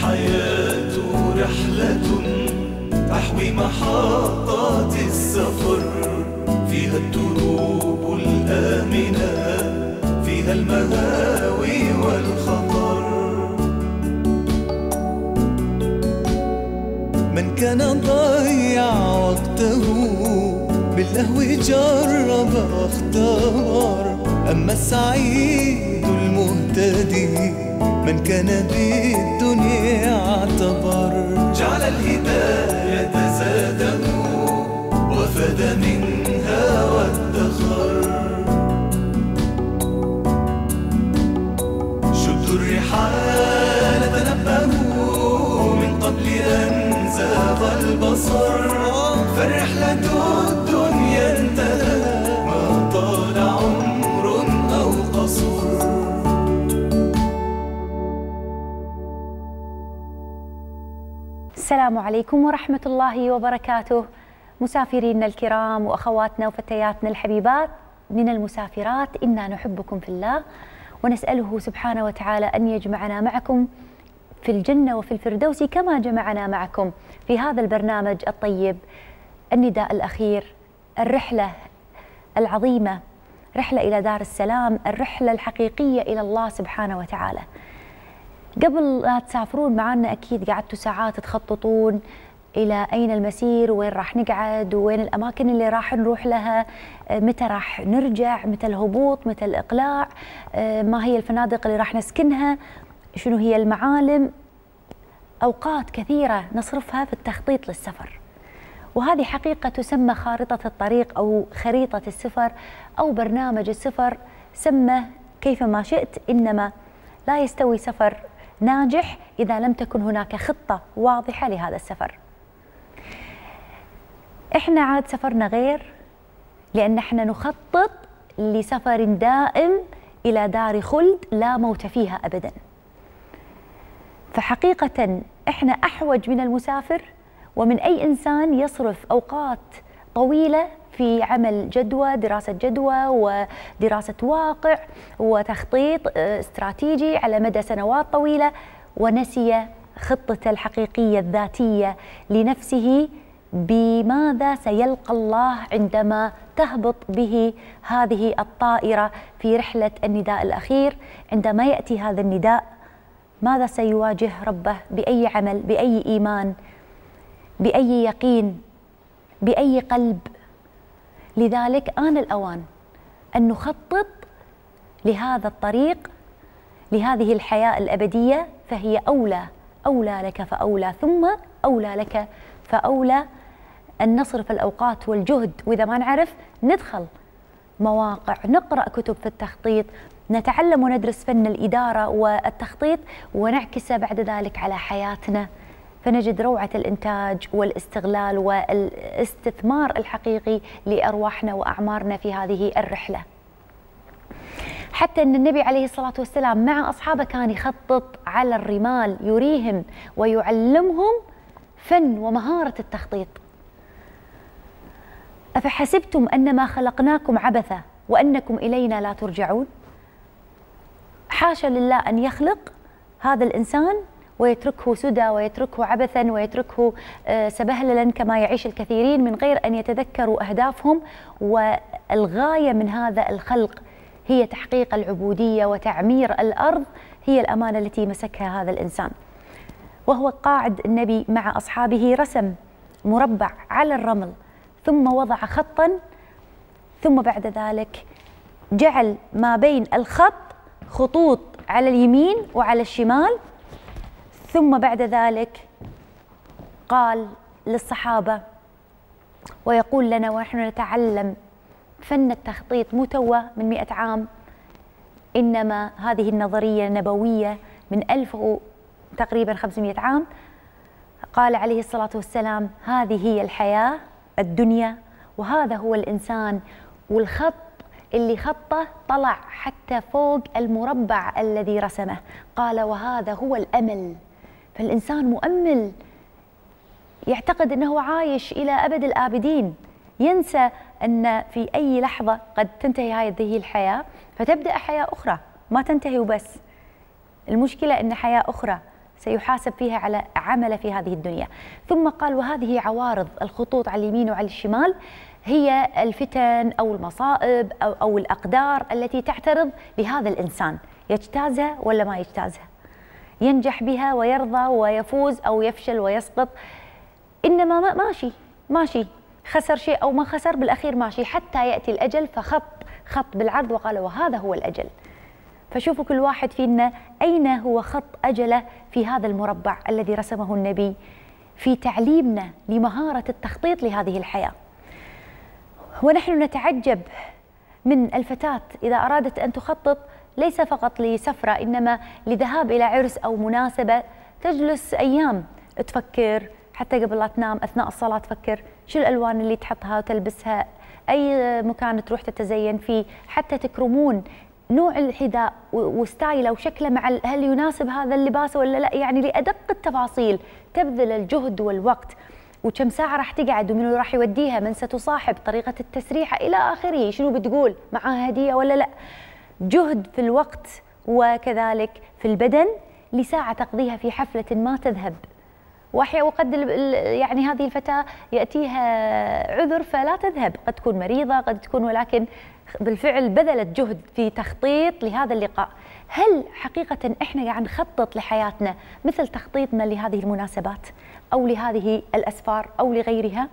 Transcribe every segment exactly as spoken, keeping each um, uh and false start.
الحياة رحلة تحوي محطات السفر، فيها الدروب الآمنة، فيها المهاوي والخطر. من كان ضيع وقته باللهو جرب واختار، أما السعيد المهتدي من كان بالدنيا اعتبر. جعل الهداية زاده وفاد منها وادخر. شدوا الرحال تنبهوا من قبل أن زاغ البصر، فالرحلة الدنيا انتهى ما طال عمر أو قصر. السلام عليكم ورحمة الله وبركاته. مسافرينا الكرام وأخواتنا وفتياتنا الحبيبات من المسافرات، إنا نحبكم في الله ونسأله سبحانه وتعالى أن يجمعنا معكم في الجنة وفي الفردوس كما جمعنا معكم في هذا البرنامج الطيب، النداء الأخير، الرحلة العظيمة، رحلة إلى دار السلام، الرحلة الحقيقية إلى الله سبحانه وتعالى. قبل لا تسافرون معنا أكيد قعدتوا ساعات تخططون إلى أين المسير، وين راح نقعد، وين الأماكن اللي راح نروح لها، متى راح نرجع، متى الهبوط، متى الإقلاع، ما هي الفنادق اللي راح نسكنها، شنو هي المعالم. أوقات كثيرة نصرفها في التخطيط للسفر، وهذه حقيقة تسمى خارطة الطريق أو خريطة السفر أو برنامج السفر، سمه كيفما شئت، إنما لا يستوي سفر ناجح إذا لم تكن هناك خطة واضحة لهذا السفر. إحنا عاد سفرنا غير، لأن إحنا نخطط لسفر دائم إلى دار خلد لا موت فيها أبدا. فحقيقة إحنا أحوج من المسافر ومن أي إنسان يصرف أوقات طويلة في عمل جدوى، دراسة جدوى ودراسة واقع وتخطيط استراتيجي على مدى سنوات طويلة، ونسي خطته الحقيقية الذاتية لنفسه بماذا سيلقى الله عندما تهبط به هذه الطائرة في رحلة النداء الأخير. عندما يأتي هذا النداء ماذا سيواجه ربه، بأي عمل، بأي إيمان، بأي يقين، بأي قلب. لذلك آن الأوان أن نخطط لهذا الطريق، لهذه الحياة الأبدية، فهي أولى أولى لك فأولى ثم أولى لك فأولى أن نصرف الأوقات والجهد، وإذا ما نعرف ندخل مواقع، نقرأ كتب في التخطيط، نتعلم وندرس فن الإدارة والتخطيط، ونعكسه بعد ذلك على حياتنا، فنجد روعة الإنتاج والاستغلال والاستثمار الحقيقي لأرواحنا وأعمارنا في هذه الرحلة. حتى أن النبي عليه الصلاة والسلام مع أصحابه كان يخطط على الرمال، يريهم ويعلمهم فن ومهارة التخطيط. أفحسبتم أنما خلقناكم عبثا وأنكم إلينا لا ترجعون؟ حاشا لله أن يخلق هذا الإنسان ويتركه سدى ويتركه عبثا ويتركه سبهللا كما يعيش الكثيرين من غير أن يتذكروا أهدافهم. والغاية من هذا الخلق هي تحقيق العبودية وتعمير الأرض، هي الأمانة التي مسكها هذا الإنسان. وهو قاعد النبي مع أصحابه رسم مربع على الرمل، ثم وضع خطا، ثم بعد ذلك جعل ما بين الخط خطوط على اليمين وعلى الشمال، ثم بعد ذلك قال للصحابة ويقول لنا ونحن نتعلم فن التخطيط متوى من مئة عام، إنما هذه النظرية نبوية من ألف تقريبا خمسمئة عام. قال عليه الصلاة والسلام هذه هي الحياة الدنيا وهذا هو الإنسان، والخط اللي خطه طلع حتى فوق المربع الذي رسمه. قال وهذا هو الأمل، فالإنسان مؤمل، يعتقد أنه عايش إلى أبد الآبدين، ينسى أن في أي لحظة قد تنتهي هذه الحياة فتبدأ حياة أخرى، ما تنتهي وبس. المشكلة أن حياة أخرى سيحاسب فيها على عمله في هذه الدنيا. ثم قال وهذه عوارض الخطوط على اليمين وعلى الشمال هي الفتن أو المصائب أو, أو الأقدار التي تعترض لهذا الإنسان، يجتازها ولا ما يجتازها، ينجح بها ويرضى ويفوز أو يفشل ويسقط، إنما ما ماشي ماشي، خسر شيء أو ما خسر بالأخير ماشي حتى يأتي الأجل فخط خط بالعرض وقال وهذا هو الأجل. فشوفوا كل واحد فينا أين هو خط أجله في هذا المربع الذي رسمه النبي في تعليمنا لمهارة التخطيط لهذه الحياة. ونحن نتعجب من الفتاة إذا أرادت أن تخطط ليس فقط لسفرة إنما لذهاب إلى عرس أو مناسبة، تجلس أيام تفكر حتى قبل لا تنام أثناء الصلاة، تفكر شو الألوان اللي تحطها وتلبسها، أي مكان تروح تتزين فيه، حتى تكرمون نوع الحذاء وستايله وشكله مع هل يناسب هذا اللباس ولا لا، يعني لأدق التفاصيل تبذل الجهد والوقت، وكم ساعة راح تقعد ومنو راح يوديها، من ستصاحب، طريقة التسريحة إلى آخره، شنو بتقول، معها هدية ولا لا. جهد في الوقت وكذلك في البدن لساعة تقضيها في حفلة ما تذهب. وأحيانا وقد يعني هذه الفتاة يأتيها عذر فلا تذهب، قد تكون مريضة قد تكون، ولكن بالفعل بذلت جهد في تخطيط لهذا اللقاء. هل حقيقة إحنا قاعد نخطط لحياتنا مثل تخطيطنا لهذه المناسبات أو لهذه الأسفار أو لغيرها؟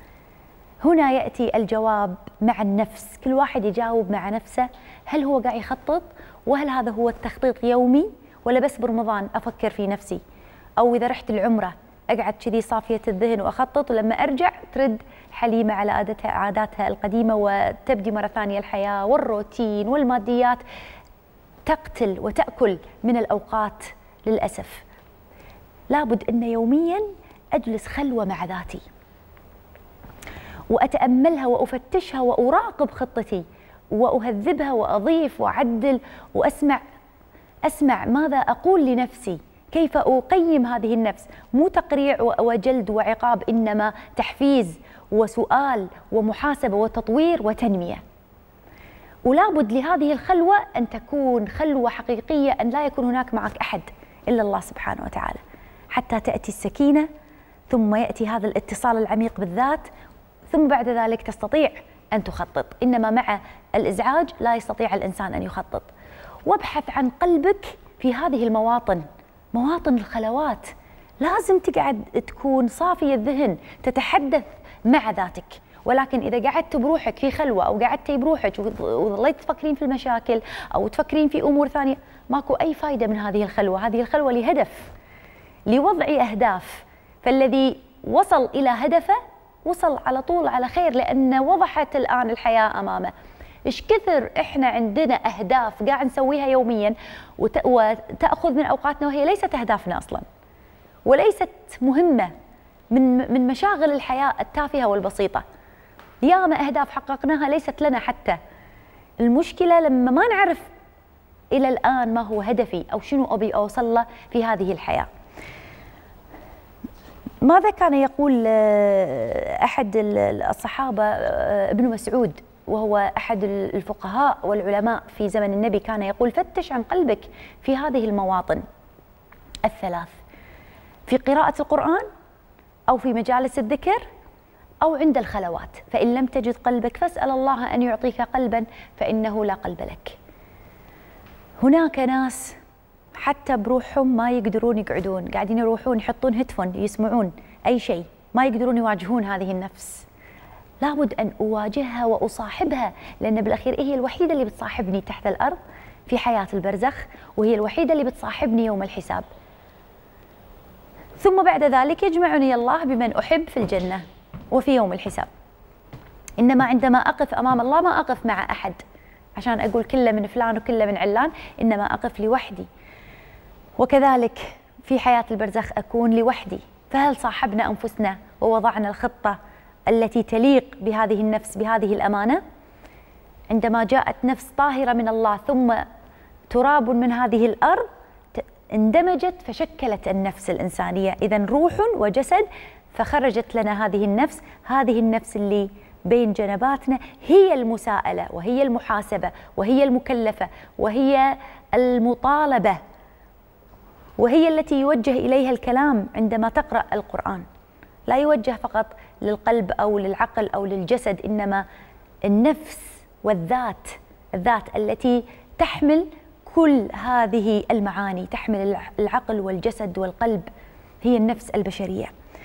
هنا يأتي الجواب مع النفس، كل واحد يجاوب مع نفسه، هل هو قاعد يخطط؟ وهل هذا هو التخطيط يومي ولا بس برمضان أفكر في نفسي؟ أو إذا رحت العمرة أقعد كذي صافية الذهن وأخطط، ولما أرجع ترد حليمة على عادتها عاداتها القديمة وتبدي مرة ثانية الحياة والروتين والماديات تقتل وتأكل من الأوقات للأسف. لابد أن يوميا أجلس خلوة مع ذاتي وأتأملها وأفتشها وأراقب خطتي وأهذبها وأضيف وأعدل وأسمع أسمع ماذا أقول لنفسي، كيف أقيم هذه النفس، مو تقريع وجلد وعقاب إنما تحفيز وسؤال ومحاسبة وتطوير وتنمية. ولابد لهذه الخلوة أن تكون خلوة حقيقية، أن لا يكون هناك معك أحد إلا الله سبحانه وتعالى، حتى تأتي السكينة ثم يأتي هذا الاتصال العميق بالذات، ثم بعد ذلك تستطيع أن تخطط. إنما مع الإزعاج لا يستطيع الإنسان أن يخطط. وابحث عن قلبك في هذه المواطن، مواطن الخلوات، لازم تقعد تكون صافي الذهن، تتحدث مع ذاتك. ولكن إذا قعدت بروحك في خلوة أو قعدتي بروحك وظليت تفكرين في المشاكل أو تفكرين في أمور ثانية، ماكو أي فايدة من هذه الخلوة. هذه الخلوة لهدف، لوضع أهداف، فالذي وصل إلى هدفه وصل على طول على خير، لأن وضحت الآن الحياة أمامه. إيش كثر إحنا عندنا أهداف قاعد نسويها يوميا وتأخذ من أوقاتنا وهي ليست أهدافنا أصلا وليست مهمة، من من مشاغل الحياة التافهة والبسيطة. ياما أهداف حققناها ليست لنا حتى. المشكلة لما ما نعرف إلى الآن ما هو هدفي أو شنو أبي أوصل له في هذه الحياة. ماذا كان يقول أحد الصحابة ابن مسعود وهو أحد الفقهاء والعلماء في زمن النبي، كان يقول فتش عن قلبك في هذه المواطن الثلاث، في قراءة القرآن أو في مجالس الذكر أو عند الخلوات، فإن لم تجد قلبك فاسأل الله أن يعطيك قلبا فإنه لا قلب لك. هناك ناس حتى بروحهم ما يقدرون يقعدون، قاعدين يروحون يحطون هيدفون يسمعون أي شيء، ما يقدرون يواجهون هذه النفس. لابد أن أواجهها وأصاحبها، لأن بالأخير هي الوحيدة اللي بتصاحبني تحت الأرض في حياة البرزخ، وهي الوحيدة اللي بتصاحبني يوم الحساب. ثم بعد ذلك يجمعني الله بمن أحب في الجنة وفي يوم الحساب. إنما عندما أقف أمام الله ما أقف مع أحد عشان أقول كله من فلان وكله من علان، إنما أقف لوحدي. وكذلك في حياة البرزخ أكون لوحدي. فهل صاحبنا أنفسنا ووضعنا الخطة التي تليق بهذه النفس بهذه الأمانة؟ عندما جاءت نفس طاهرة من الله ثم تراب من هذه الأرض اندمجت فشكلت النفس الإنسانية، إذن روح وجسد، فخرجت لنا هذه النفس. هذه النفس اللي بين جنباتنا هي المساءلة وهي المحاسبة وهي المكلفة وهي المطالبة وهي التي يوجه إليها الكلام عندما تقرأ القرآن، لا يوجه فقط للقلب أو للعقل أو للجسد، إنما النفس والذات، الذات التي تحمل كل هذه المعاني، تحمل العقل والجسد والقلب، هي النفس البشرية.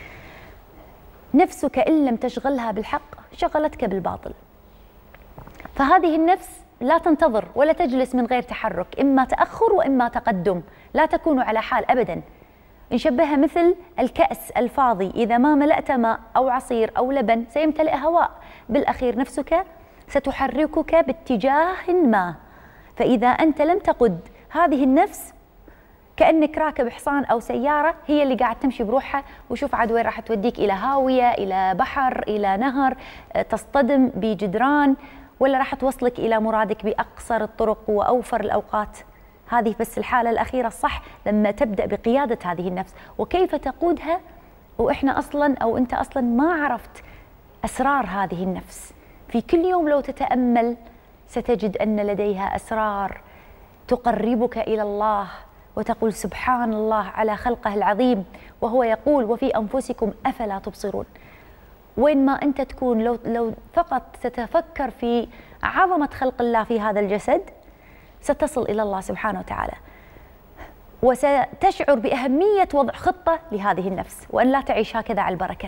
نفسك إن لم تشغلها بالحق شغلتك بالباطل. فهذه النفس لا تنتظر ولا تجلس من غير تحرك، إما تأخر وإما تقدم، لا تكون على حال أبدا. نشبهها مثل الكأس الفاضي، إذا ما ملأت ماء أو عصير أو لبن سيمتلئ هواء، بالأخير نفسك ستحركك باتجاه ما. فإذا أنت لم تقد هذه النفس كأنك راكب حصان أو سيارة، هي اللي قاعد تمشي بروحها، وشوف عاد وين راح توديك، إلى هاوية، إلى بحر، إلى نهر، تصطدم بجدران، ولا راح توصلك إلى مرادك بأقصر الطرق وأوفر الأوقات. هذه بس الحالة الأخيرة الصح لما تبدأ بقيادة هذه النفس. وكيف تقودها وإحنا أصلا أو أنت أصلا ما عرفت أسرار هذه النفس؟ في كل يوم لو تتأمل ستجد أن لديها أسرار تقربك إلى الله، وتقول سبحان الله على خلقه العظيم، وهو يقول وفي أنفسكم أفلا تبصرون. وين ما أنت تكون، لو لو فقط تتفكر في عظمة خلق الله في هذا الجسد ستصل إلى الله سبحانه وتعالى، وستشعر بأهمية وضع خطة لهذه النفس، وأن لا تعيش هكذا على البركة.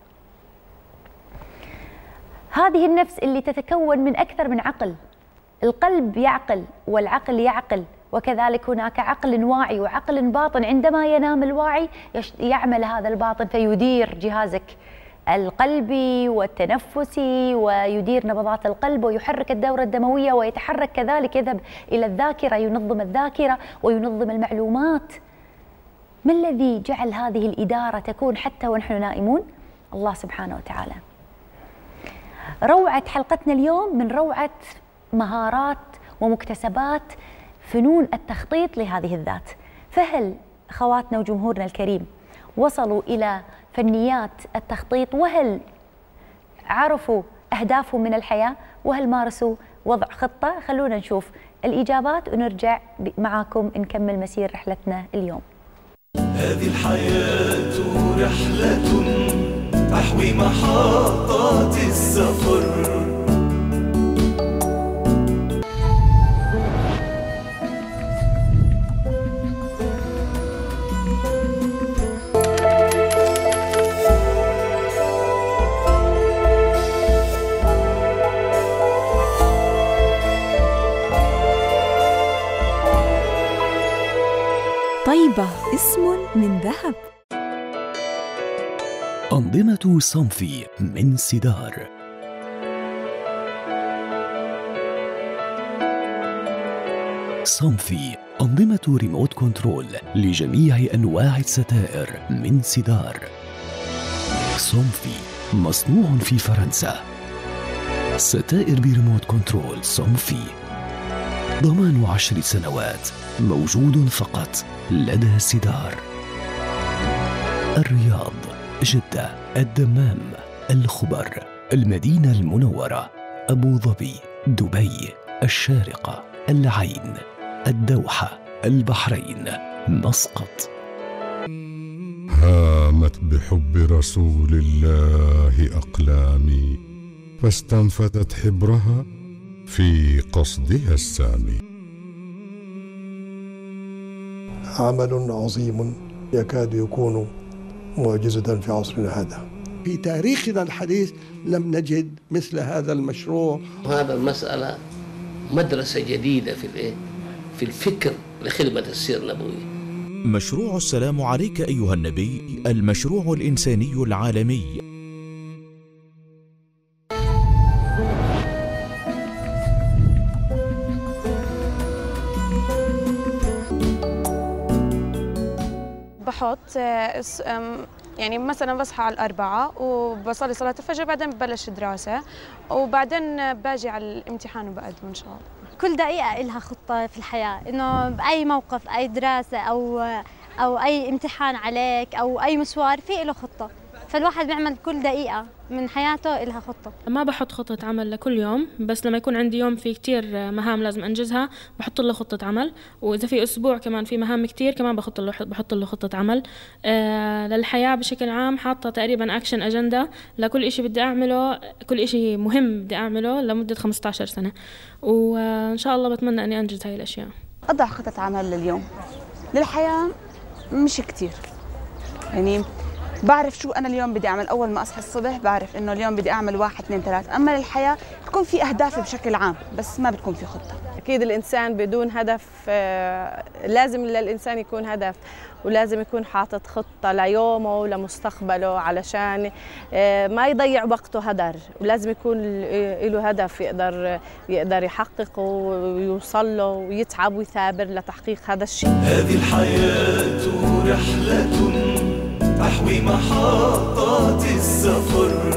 هذه النفس اللي تتكون من أكثر من عقل، القلب يعقل والعقل يعقل، وكذلك هناك عقل واعي وعقل باطن. عندما ينام الواعي يعمل هذا الباطن فيدير جهازك القلبي والتنفسي، ويدير نبضات القلب، ويحرك الدورة الدموية، ويتحرك كذلك، يذهب إلى الذاكرة، ينظم الذاكرة وينظم المعلومات. ما الذي جعل هذه الإدارة تكون حتى ونحن نائمون؟ الله سبحانه وتعالى. روعة حلقتنا اليوم من روعة مهارات ومكتسبات فنون التخطيط لهذه الذات. فهل أخواتنا وجمهورنا الكريم وصلوا إلى فنيات التخطيط؟ وهل عرفوا أهدافهم من الحياة؟ وهل مارسوا وضع خطة؟ خلونا نشوف الإجابات ونرجع معاكم نكمل مسير رحلتنا اليوم. هذه الحياة رحلة تحوي محطات السفر. طيبة اسم من ذهب. أنظمة صنفي من سدار. صنفي أنظمة ريموت كنترول لجميع أنواع الستائر من سدار. صنفي مصنوع في فرنسا. ستائر بريموت كنترول صنفي، ضمان عشر سنوات، موجود فقط لدى سدار. الرياض، جدة، الدمام، الخبر، المدينة المنورة، أبو ظبي، دبي، الشارقة، العين، الدوحة، البحرين، مسقط. هامت بحب رسول الله أقلامي، فاستنفذت حبرها في قصدها السامي. عمل عظيم يكاد يكون معجزة في عصرنا هذا. في تاريخنا الحديث لم نجد مثل هذا المشروع. هذا المسألة مدرسة جديدة في الايه؟ في الفكر لخدمة السيرة النبوية. مشروع السلام عليك أيها النبي، المشروع الإنساني العالمي. بحط يعني مثلا بصحى على الأربعة وبصلي صلاة الفجر، بعدين ببلش دراسة، وبعدين باجي على الامتحان وبقدم إن شاء الله. كل دقيقة إلها خطة في الحياة، إنه بأي موقف، أي دراسة أو أو أي امتحان عليك أو أي مشوار في له خطة. فالواحد بيعمل كل دقيقة من حياته إلها خطة. ما بحط خطة عمل لكل يوم، بس لما يكون عندي يوم في كتير مهام لازم أنجزها بحط له خطة عمل، وإذا في أسبوع كمان في مهام كتير كمان بحط له بحط له خطة عمل. آه للحياة بشكل عام حاطة تقريبا أكشن أجندة لكل إشي بدي أعمله، كل إشي مهم بدي أعمله لمدة خمسة عشر سنة، وإن شاء الله بتمنى أني أنجز هاي الأشياء. أضع خطة عمل لليوم. للحياة مش كتير، يعني بعرف شو أنا اليوم بدي أعمل. أول ما أصحى الصبح بعرف إنه اليوم بدي أعمل واحد اثنين ثلاث. أما للحياة بتكون في أهداف بشكل عام بس ما بتكون في خطة. أكيد الإنسان بدون هدف، لازم للإنسان يكون هدف، ولازم يكون حاطط خطة ليومه ولمستقبله علشان ما يضيع وقته هدر، ولازم يكون له هدف يقدر يقدر يحققه ويوصل له ويتعب ويثابر لتحقيق هذا الشيء. هذه الحياة رحلة تحوي محطات السفر.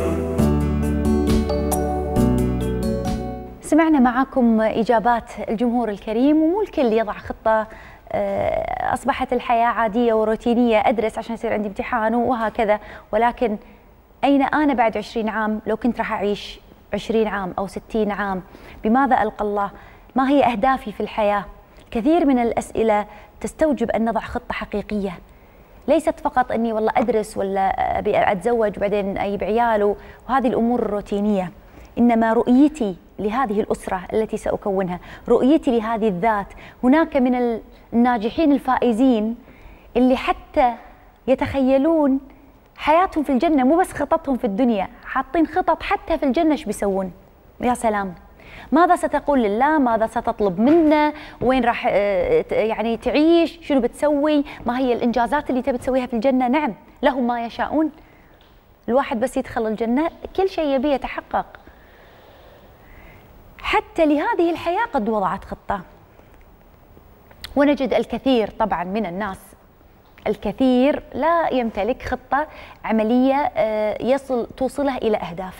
سمعنا معاكم إجابات الجمهور الكريم، ومو الكل يضع خطة. أصبحت الحياة عادية وروتينية، أدرس عشان يصير عندي امتحان وهكذا، ولكن أين أنا بعد عشرين عام؟ لو كنت راح أعيش عشرين عام أو ستين عام، بماذا ألقى الله؟ ما هي أهدافي في الحياة؟ كثير من الأسئلة تستوجب أن نضع خطة حقيقية، ليست فقط أني والله أدرس ولا أبي أتزوج وبعدين أجيب عيال وهذه الأمور الروتينية، إنما رؤيتي لهذه الأسرة التي سأكونها، رؤيتي لهذه الذات. هناك من الناجحين الفائزين اللي حتى يتخيلون حياتهم في الجنة، مو بس خططهم في الدنيا، حاطين خطط حتى في الجنة ايش بيسوون. يا سلام، ماذا ستقول لله؟ ماذا ستطلب منا؟ وين راح يعني تعيش؟ شنو بتسوي؟ ما هي الإنجازات اللي تبي تسويها في الجنة؟ نعم، لهم ما يشاءون. الواحد بس يدخل الجنة كل شيء يبيه يتحقق. حتى لهذه الحياة قد وضعت خطة، ونجد الكثير طبعا من الناس، الكثير لا يمتلك خطة عملية يصل توصله إلى أهدافه.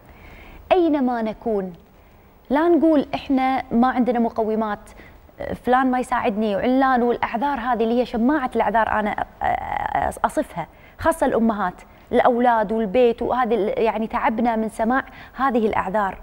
أينما نكون لا نقول إحنا ما عندنا مقومات، فلان ما يساعدني وعلان، والأعذار هذه اللي هي شماعة الأعذار أنا أصفها، خاصة الأمهات، الأولاد والبيت، وهذه يعني تعبنا من سماع هذه الأعذار.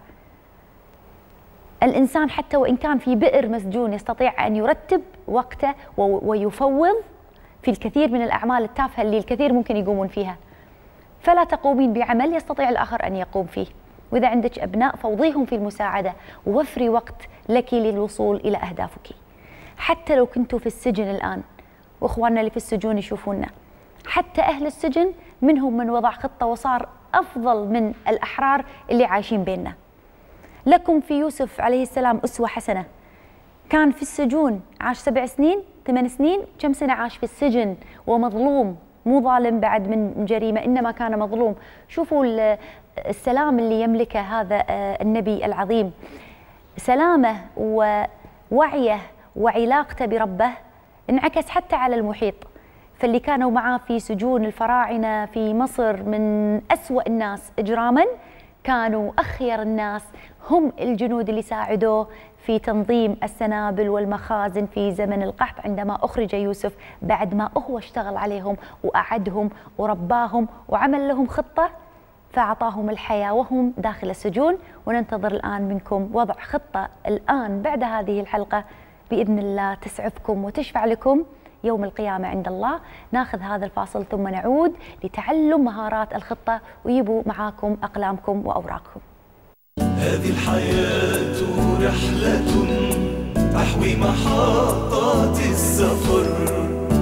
الإنسان حتى وإن كان في بئر مسجون يستطيع أن يرتب وقته ويفوض في الكثير من الأعمال التافهة اللي الكثير ممكن يقومون فيها. فلا تقومين بعمل يستطيع الآخر أن يقوم فيه، وإذا عندك أبناء فوضيهم في المساعدة ووفري وقت لك للوصول إلى أهدافك. حتى لو كنتوا في السجن الآن، وإخواننا اللي في السجون يشوفونا، حتى أهل السجن منهم من وضع خطة وصار أفضل من الأحرار اللي عايشين بيننا. لكم في يوسف عليه السلام أسوة حسنة، كان في السجون عاش سبع سنين ثمان سنين، كم سنة عاش في السجن ومظلوم، مو ظالم بعد من جريمة، إنما كان مظلوم. شوفوا السلام اللي يملكه هذا النبي العظيم، سلامه ووعيه وعلاقته بربه انعكس حتى على المحيط. فاللي كانوا معاه في سجون الفراعنة في مصر من أسوأ الناس إجراماً كانوا أخير الناس هم الجنود اللي ساعدوه في تنظيم السنابل والمخازن في زمن القحط عندما أخرج يوسف، بعد ما هو اشتغل عليهم وأعدهم ورباهم وعمل لهم خطة فأعطاهم الحياة وهم داخل السجون. وننتظر الآن منكم وضع خطة الآن بعد هذه الحلقة بإذن الله تسعفكم وتشفع لكم يوم القيامة عند الله. ناخذ هذا الفاصل ثم نعود لتعلم مهارات الخطة، ويبوا معاكم أقلامكم وأوراقكم. هذه الحياة رحلة تحوي محطات السفر.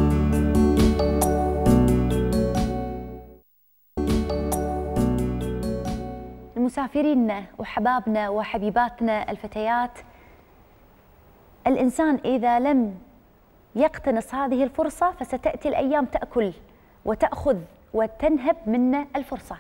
المسافرين وحبابنا وحبيباتنا الفتيات، الإنسان إذا لم يقتنص هذه الفرصة فستأتي الأيام تأكل وتأخذ وتنهب منا الفرصة.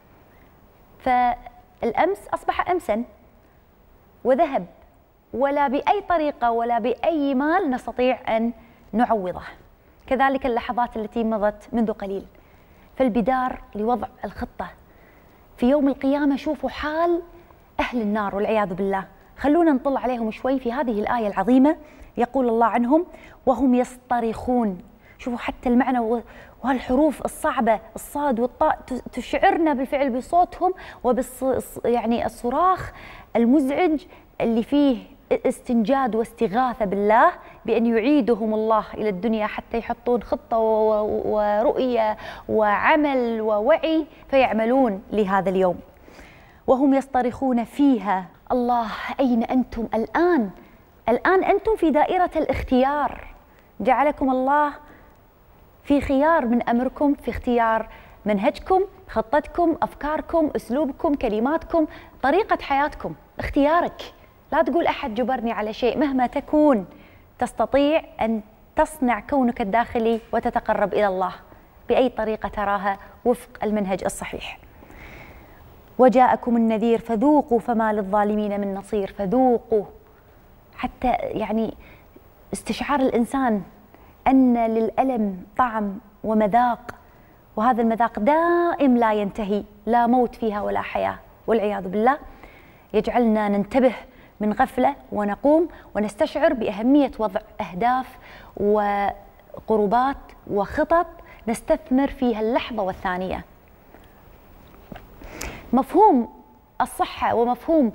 فالأمس أصبح أمسا وذهب، ولا بأي طريقة ولا بأي مال نستطيع أن نعوضه. كذلك اللحظات التي مضت منذ قليل. فالبدار لوضع الخطة في يوم القيامة. شوفوا حال أهل النار والعياذ بالله، خلونا نطل عليهم شوي في هذه الآية العظيمة. يقول الله عنهم: وهم يصطرخون شوفوا حتى المعنى وهالحروف الصعبة الصاد والطاء تشعرنا بالفعل بصوتهم وبالص يعني الصراخ المزعج اللي فيه استنجاد واستغاثة بالله بأن يعيدهم الله إلى الدنيا حتى يحطون خطة ورؤية وعمل ووعي فيعملون لهذا اليوم. وهم يصطرخون فيها الله أين أنتم الآن؟ الآن أنتم في دائرة الاختيار، جعلكم الله في خيار من أمركم، في اختيار منهجكم، خطتكم، أفكاركم، أسلوبكم، كلماتكم، طريقة حياتكم، اختيارك. لا تقول أحد جبرني على شيء، مهما تكون تستطيع أن تصنع كونك الداخلي وتتقرب إلى الله بأي طريقة تراها وفق المنهج الصحيح. وجاءكم النذير فذوقوا فما للظالمين من نصير. فذوقوا حتى يعني استشعار الإنسان أن للألم طعم ومذاق، وهذا المذاق دائم لا ينتهي، لا موت فيها ولا حياة والعياذ بالله، يجعلنا ننتبه من غفلة ونقوم ونستشعر بأهمية وضع أهداف وقربات وخطط نستثمر فيها اللحظة والثانية. مفهوم الصحة ومفهوم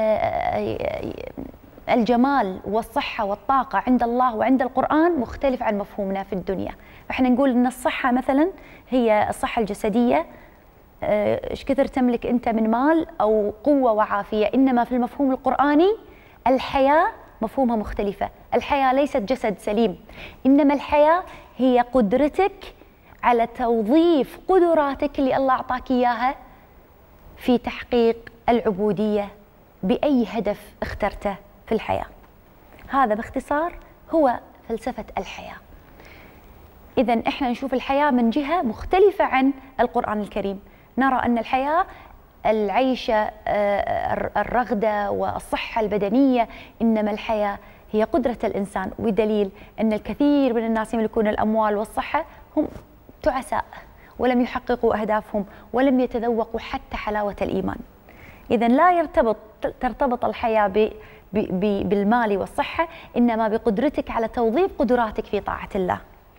الجمال والصحة والطاقة عند الله وعند القرآن مختلف عن مفهومنا في الدنيا. احنا نقول ان الصحة مثلا هي الصحة الجسدية، ايش كثر تملك انت من مال او قوة وعافية، انما في المفهوم القرآني الحياة مفهومها مختلفة. الحياة ليست جسد سليم، انما الحياة هي قدرتك على توظيف قدراتك اللي الله اعطاك اياها في تحقيق العبودية بأي هدف اخترته في الحياة. هذا باختصار هو فلسفة الحياة. إذن إحنا نشوف الحياة من جهة مختلفة عن القرآن الكريم، نرى أن الحياة العيشة الرغدة والصحة البدنية، إنما الحياة هي قدرة الإنسان، بدليل أن الكثير من الناس يملكون الأموال والصحة هم تعساء ولم يحققوا أهدافهم ولم يتذوقوا حتى حلاوة الإيمان. إذن لا يرتبط ترتبط الحياة ب ب ب بالمال والصحة، إنما بقدرتك على توظيف قدراتك في طاعة الله.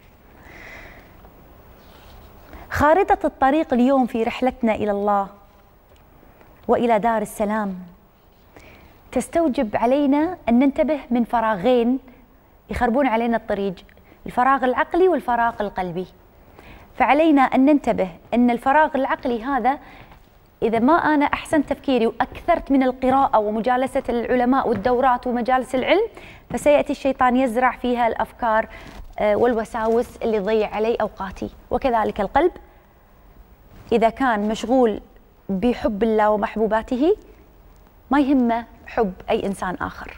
خارطة الطريق اليوم في رحلتنا إلى الله وإلى دار السلام تستوجب علينا أن ننتبه من فراغين يخربون علينا الطريق، الفراغ العقلي والفراغ القلبي. فعلينا أن ننتبه أن الفراغ العقلي هذا إذا ما أنا أحسنت تفكيري وأكثرت من القراءة ومجالسة العلماء والدورات ومجالس العلم، فسيأتي الشيطان يزرع فيها الأفكار والوساوس اللي تضيع علي أوقاتي. وكذلك القلب إذا كان مشغول بحب الله ومحبوباته ما يهمه حب أي إنسان آخر.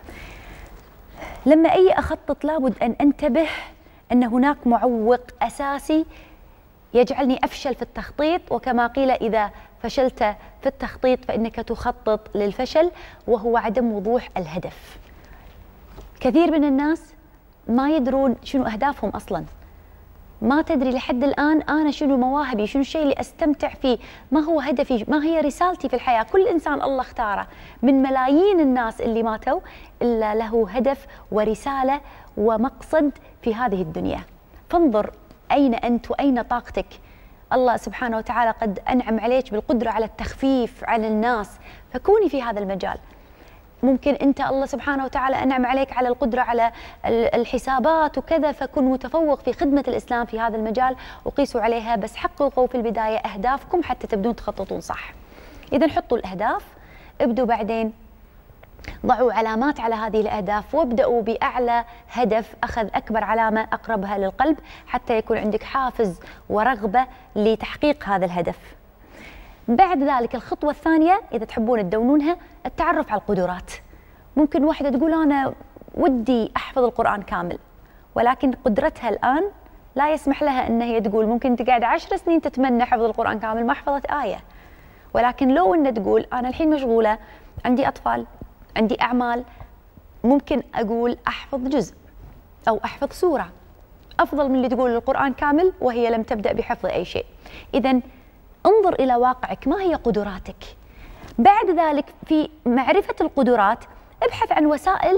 لما أي أخطط لابد أن أنتبه أن هناك معوق أساسي يجعلني أفشل في التخطيط، وكما قيل إذا فشلت في التخطيط فإنك تخطط للفشل، وهو عدم وضوح الهدف. كثير من الناس ما يدرون شنو أهدافهم أصلاً، ما تدري لحد الآن أنا شنو مواهبي، شنو الشيء اللي أستمتع فيه، ما هو هدفي، ما هي رسالتي في الحياة. كل إنسان الله اختاره من ملايين الناس اللي ماتوا إلا له هدف ورسالة ومقصد في هذه الدنيا. فانظر أين أنت وأين طاقتك. الله سبحانه وتعالى قد أنعم عليك بالقدرة على التخفيف عن الناس، فكوني في هذا المجال. ممكن أنت الله سبحانه وتعالى أنعم عليك على القدرة على الحسابات وكذا، فكن متفوق في خدمة الإسلام في هذا المجال وقيسوا عليها، بس حققوا في البداية أهدافكم حتى تبدون تخططون صح. إذن حطوا الأهداف، ابدوا بعدين ضعوا علامات على هذه الأهداف، وابدأوا بأعلى هدف أخذ أكبر علامة أقربها للقلب حتى يكون عندك حافز ورغبة لتحقيق هذا الهدف. بعد ذلك الخطوة الثانية إذا تحبون تدونونها التعرف على القدرات. ممكن واحدة تقول أنا ودي أحفظ القرآن كامل، ولكن قدرتها الآن لا يسمح لها أن هي تقول. ممكن تقعد عشر سنين تتمنى حفظ القرآن كامل ما حفظت آية، ولكن لو أن تقول أنا الحين مشغولة، عندي أطفال، عندي أعمال، ممكن أقول أحفظ جزء أو أحفظ سورة، أفضل من اللي تقول القرآن كامل وهي لم تبدأ بحفظ أي شيء. إذن انظر إلى واقعك، ما هي قدراتك؟ بعد ذلك في معرفة القدرات ابحث عن وسائل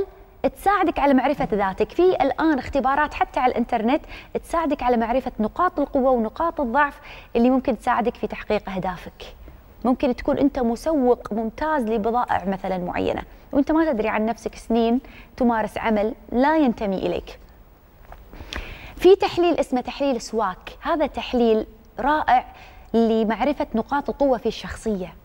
تساعدك على معرفة ذاتك. في الآن اختبارات حتى على الإنترنت تساعدك على معرفة نقاط القوة ونقاط الضعف اللي ممكن تساعدك في تحقيق أهدافك. ممكن تكون أنت مسوق ممتاز لبضائع مثلا معينة وأنت ما تدري عن نفسك سنين تمارس عمل لا ينتمي إليك. في تحليل اسمه تحليل سواك، هذا تحليل رائع لمعرفة نقاط القوة في الشخصية.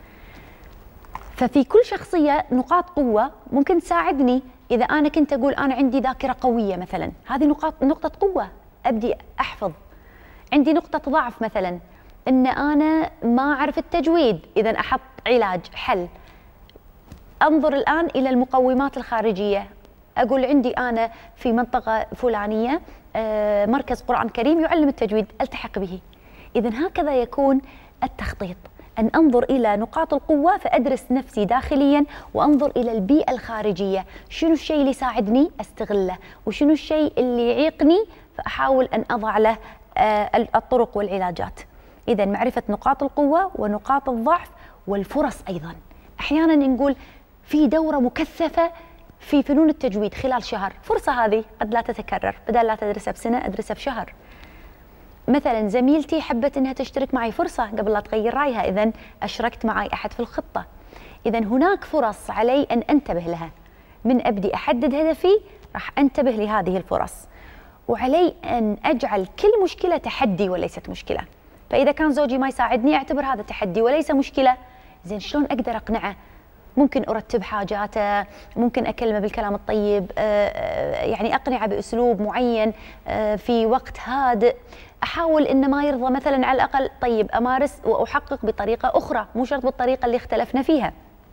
ففي كل شخصية نقاط قوة ممكن تساعدني. إذا أنا كنت أقول أنا عندي ذاكرة قوية مثلا، هذه نقاط نقطة قوة أبدي أحفظ. عندي نقطة ضعف مثلا إن أنا ما أعرف التجويد، إذا أحط علاج حل. أنظر الآن إلى المقومات الخارجية، أقول عندي أنا في منطقة فلانية مركز قرآن كريم يعلم التجويد، ألتحق به. إذن هكذا يكون التخطيط، أن أنظر إلى نقاط القوة فأدرس نفسي داخليا وأنظر إلى البيئة الخارجية، شنو الشيء اللي يساعدني أستغله وشنو الشيء اللي يعيقني فأحاول أن أضع له الطرق والعلاجات. إذن معرفة نقاط القوة ونقاط الضعف والفرص أيضا. أحيانا نقول في دورة مكثفة في فنون التجويد خلال شهر، فرصة هذه قد لا تتكرر، بدل لا تدرسها بسنة أدرسها بشهر. مثلا زميلتي حبت أنها تشترك معي، فرصة قبل لا تغير رأيها، إذن أشركت معي أحد في الخطة. إذن هناك فرص علي أن أنتبه لها. من أبدي أحدد هدفي راح أنتبه لهذه الفرص، وعلي أن أجعل كل مشكلة تحدي وليست مشكلة. فإذا كان زوجي ما يساعدني أعتبر هذا تحدي وليس مشكلة. زين شلون أقدر أقنعه؟ ممكن أرتب حاجاته، ممكن أكلمه بالكلام الطيب، يعني أقنعه بأسلوب معين في وقت هادئ. أحاول إن ما يرضى مثلا على الأقل طيب أمارس وأحقق بطريقة أخرى، مو شرط بالطريقة اللي اختلفنا فيها.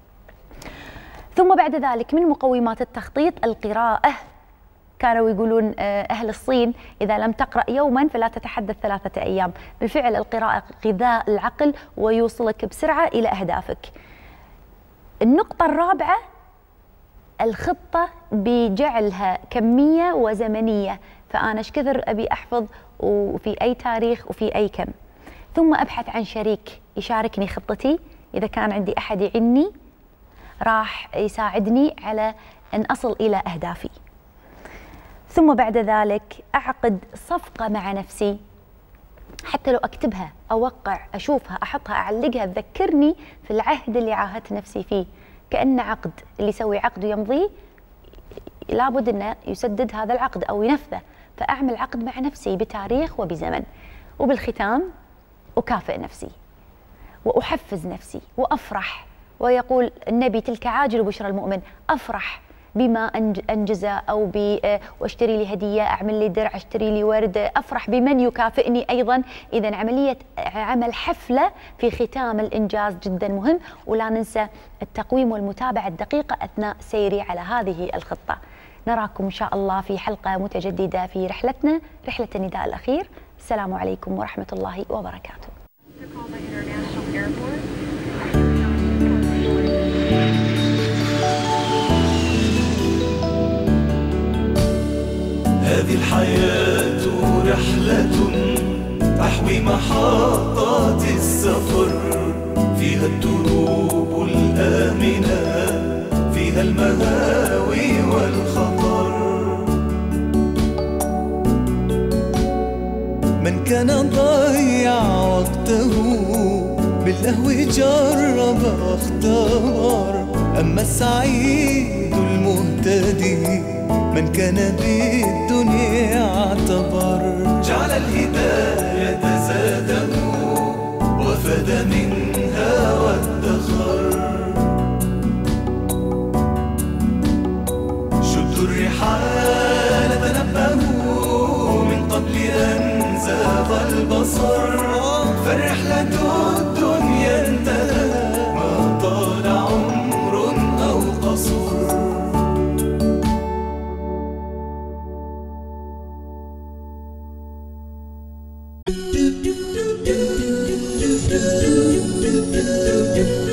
ثم بعد ذلك من مقومات التخطيط القراءة. كانوا يقولون أهل الصين إذا لم تقرأ يوما فلا تتحدث ثلاثة أيام. بالفعل القراءة غذاء العقل ويوصلك بسرعة إلى أهدافك. النقطة الرابعة الخطة بجعلها كمية وزمنية، فأنا ايش كثر أبي أحفظ وفي أي تاريخ وفي أي كم. ثم أبحث عن شريك يشاركني خطتي، إذا كان عندي أحد يعني راح يساعدني على أن أصل إلى أهدافي. ثم بعد ذلك أعقد صفقة مع نفسي، حتى لو أكتبها أوقع أشوفها أحطها أعلقها تذكرني في العهد اللي عاهدت نفسي فيه. كأنه عقد، اللي يسوي عقد ويمضي لابد أنه يسدد هذا العقد أو ينفذه. فأعمل عقد مع نفسي بتاريخ وبزمن. وبالختام أكافئ نفسي وأحفز نفسي وأفرح. ويقول النبي تلك عاجل بشرى المؤمن، أفرح بما أنجزه أو واشتري لي هدية، أعمل لي درع، اشتري لي ورد، أفرح بمن يكافئني أيضا. إذا عملية عمل حفلة في ختام الإنجاز جدا مهم. ولا ننسى التقويم والمتابعة الدقيقة أثناء سيري على هذه الخطة. نراكم إن شاء الله في حلقة متجددة في رحلتنا، رحلة النداء الأخير. السلام عليكم ورحمة الله وبركاته. هذه الحياة رحلة تحوي محطات السفر، فيها الدروب الآمنة، فيها المهاوي والخطر. من كان ضيع وقته باللهو جرب واختار، أما السعيد المهتدي من كان بالدنيا اعتبر. جعل الهداية زاده وفاد منها وادخر. شدوا الرحال تنبهوا من قبل أن زاغ البصر، فالرحلة الدنيا انتهى ما طال عمر أو قصر. do do do do do do do do